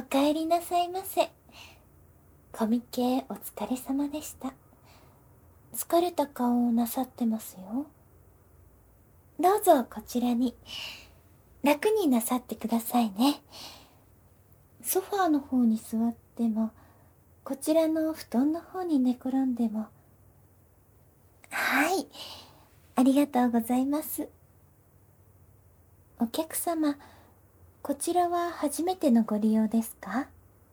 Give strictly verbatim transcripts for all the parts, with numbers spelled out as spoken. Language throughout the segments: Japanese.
かえりなさいませ。コミケお疲れ様でした。疲れた顔をなさってますよ。どうぞこちらに。楽になさってくださいね。ソファーの方に座っても、こちらの布団の方に寝転んでも。はい、ありがとうございます。お客様、こちらは初めてのご利用ですか？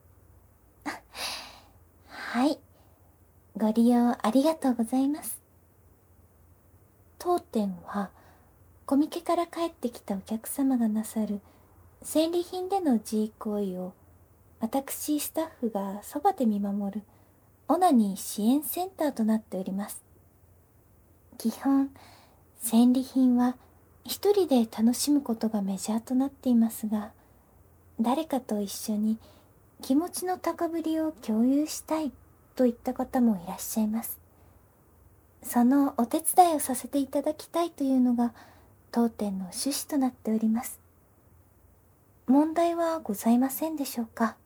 はい、ご利用ありがとうございます。当店はコミケから帰ってきたお客様がなさる戦利品での自慰行為を私スタッフがそばで見守るオナニー支援センターとなっております。基本戦利品は一人で楽しむことがメジャーとなっていますが、誰かと一緒に気持ちの高ぶりを共有したいといった方もいらっしゃいます。そのお手伝いをさせていただきたいというのが当店の趣旨となっております。問題はございませんでしょうか？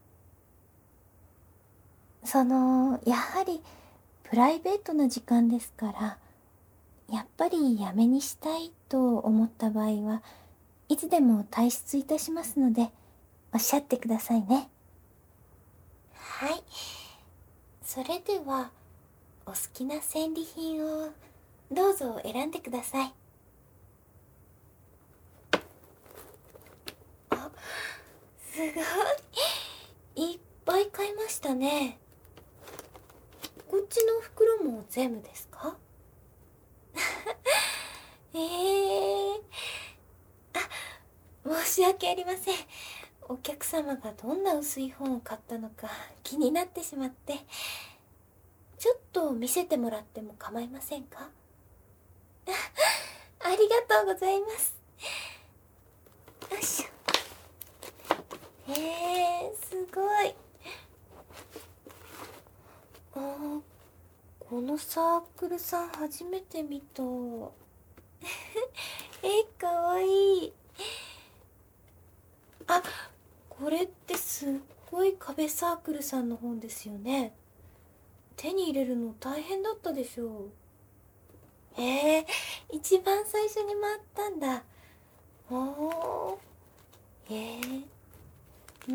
その、やはりプライベートな時間ですから、やっぱりやめにしたいと思った場合はいつでも退出いたしますので、おっしゃってくださいね。はい。それでは、お好きな戦利品をどうぞ選んでください。あ、すごい。いっぱい買いましたね。こっちの袋も全部ですか？ええー、あ、申し訳ありません。お客様がどんな薄い本を買ったのか気になってしまって。ちょっと見せてもらっても構いませんか？ありがとうございます。よいしょ。へえ、すごい。あー、このサークルさん初めて見た。え、かわいい。あ、これってすっごい壁サークルさんの本ですよね。手に入れるの大変だったでしょう。へえ、一番最初に回ったんだ。おー、へえ、うん。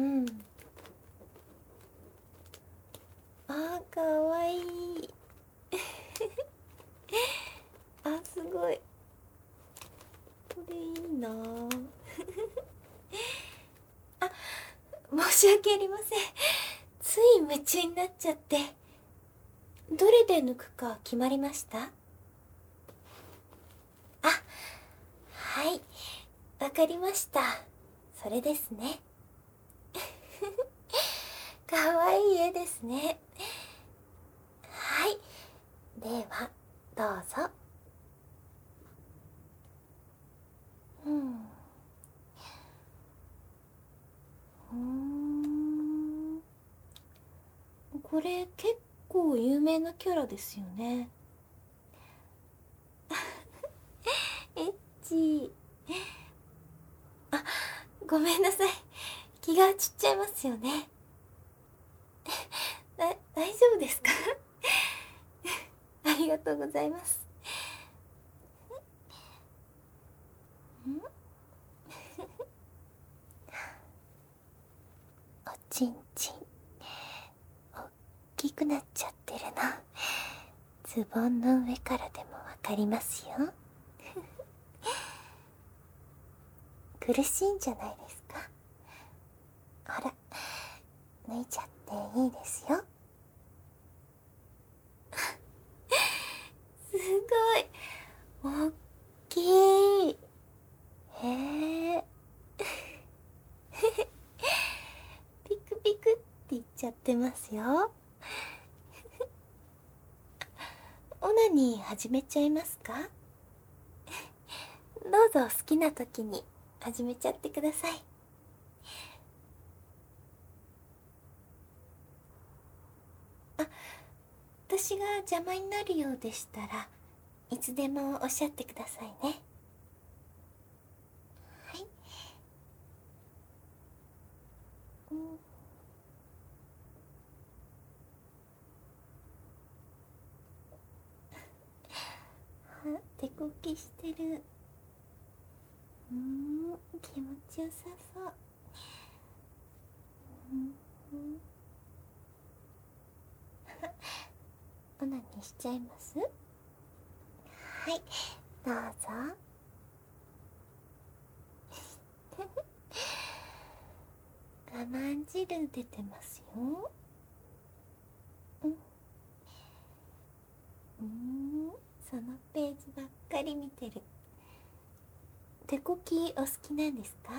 あー、かわいい。あ、すごい。これいいなぁ。あ、申し訳ありません。つい夢中になっちゃって。どれで抜くか決まりました？あ、はい。わかりました。それですね。かわいい絵ですね。はい。では、どうぞ。うん。うーん。これ結構有名なキャラですよね。エッチ。あ、ごめんなさい。気が散っちゃいますよね。だ、大丈夫ですか？ありがとうございます。んおちんちん、おっきくなっちゃってるの。ズボンの上からでもわかりますよ。苦しいんじゃないですか？ほら、脱いじゃっていいですよ。すごい、おっきい。へえ。ピクピクって言っちゃってますよ。オナニー始めちゃいますか？どうぞ好きな時に始めちゃってください。あ、私が邪魔になるようでしたらいつでもおっしゃってくださいね。はい。うん、 手こきしてる。うーん、気持ちよさそう。うんうん、オナニーしちゃいます？はい、どうぞ。我慢汁出てますよ。うん、うーん、そのページばっかり見てる。手こきお好きなんですか？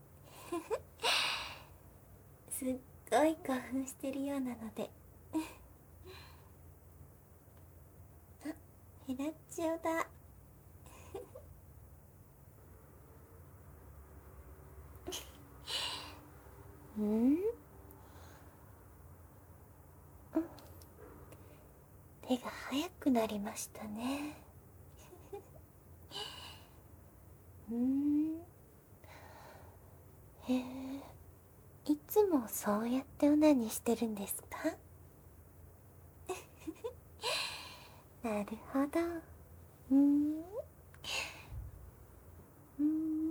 すっごい興奮してるようなので。あ、ヘラチオだ。うん、手が速くなりましたね。うーん、へえ、いつもそうやってオナニーしてるんですか？なるほど。うーん、うーん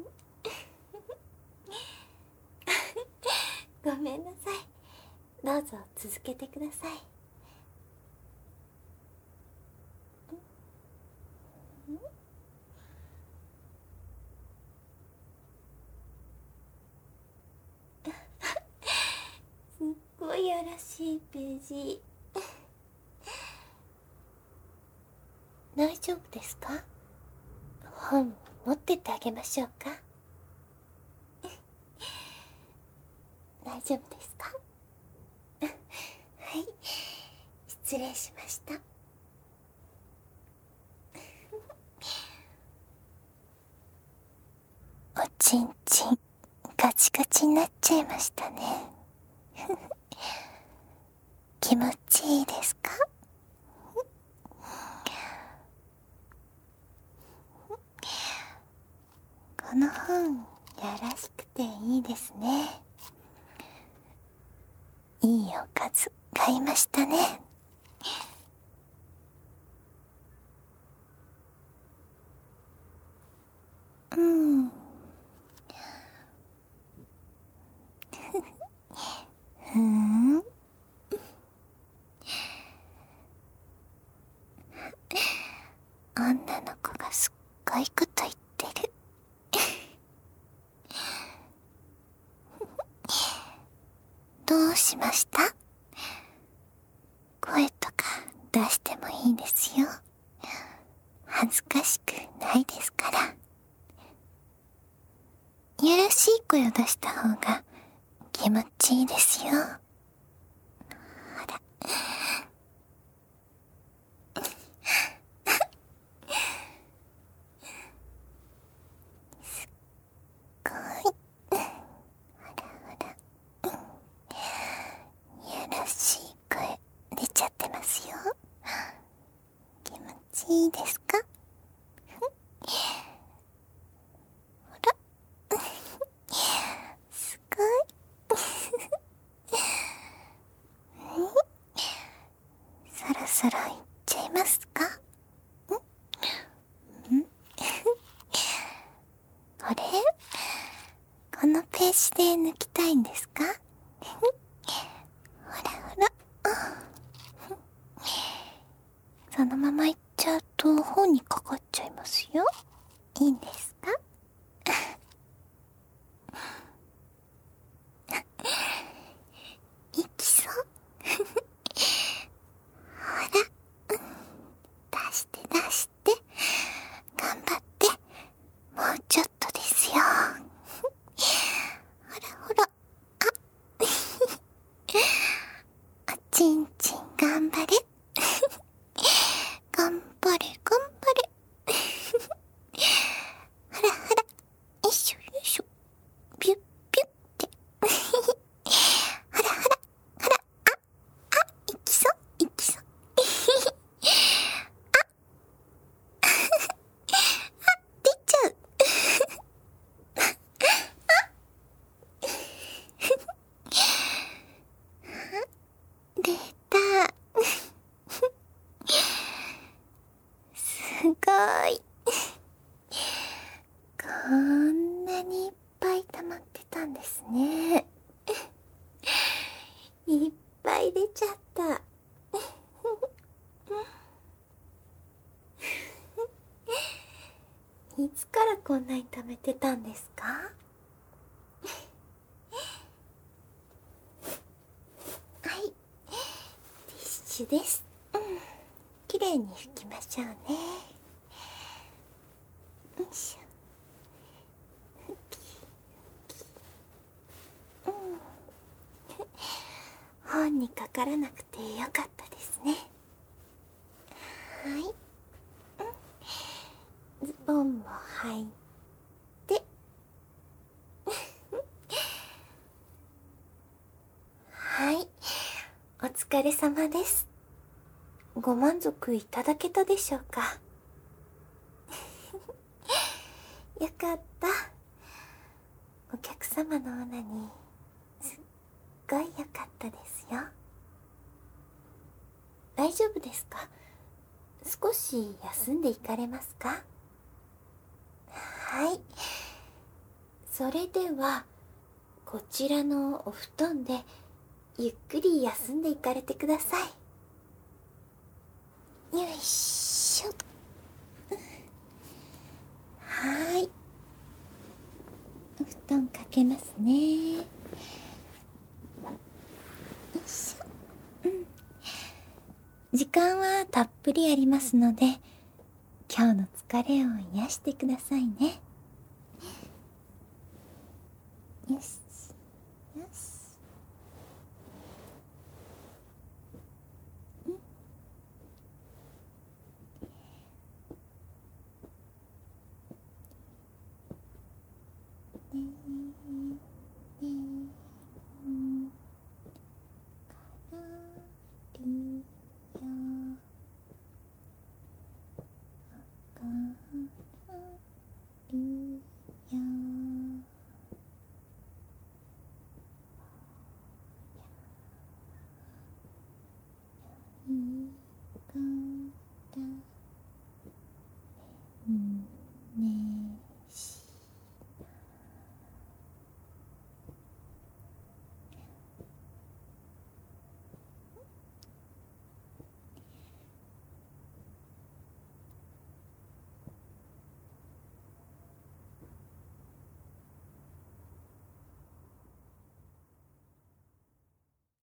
ごめんなさい。どうぞ続けてください。すっごいやらしいページ。大丈夫ですか？本持ってってあげましょうか？大丈夫ですか？はい、失礼しました。おちんちんガチガチになっちゃいましたね。気持ちいいですか？この本やらしくていいですね。いいおかず買いましたね。うん、ふーん、女の子がすっごいこと言ってる。どうしました？声とか出してもいいですよ。恥ずかしくないですから。やらしい声を出した方が気持ちいいですよ。ほら。すっごい。ほらほら。やらしい声出ちゃってますよ。気持ちいいですか？ほら。すごい。そろそろ行っちゃいますか？んんあれ、このページで抜きたいんですか？ほらほら。そのまま行っちゃうと本にかかっちゃいますよ。いいんですか？いきそう。ほら、出して出して、頑張って、もうちょっとですよ。ほらほら。あおちんちん頑張れ。頑張れ頑張れ。 溜まってたんですね。いっぱい出ちゃった。いつからこんなに溜めてたんですか？はい、ティッシュです。うん、きれいに拭きましょうね。よいしょ。うん、本にかからなくてよかったですね。はい、うん、ズボンも履いてはい、お疲れ様です。ご満足いただけたでしょうか？よかった。お客様のオナニーすっごい良かったですよ。大丈夫ですか？少し休んでいかれますか？はい、それではこちらのお布団でゆっくり休んでいかれてください。よいしょ。はい、お布団かけますね。よいしょ。うん、時間はたっぷりありますので、今日の疲れを癒してくださいね。よしよし。うん、ね